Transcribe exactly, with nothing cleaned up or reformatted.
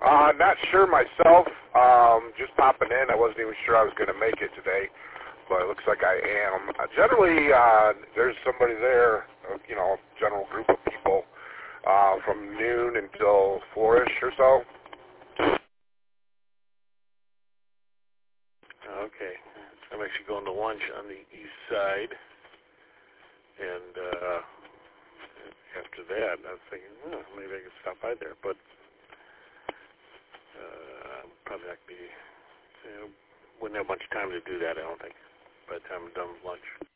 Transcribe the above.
Uh, not sure myself. Um, just popping in. I wasn't even sure I was going to make it today, but it looks like I am. Uh, generally, uh, there's somebody there, uh, you know, a general group of people uh, from noon until four-ish or so. Okay. I'm actually going to lunch on the east side, and uh, after that, I was thinking, oh, maybe I could stop by there, but uh, probably not be, you know, wouldn't have much time to do that, I don't think, by the time I'm done with lunch.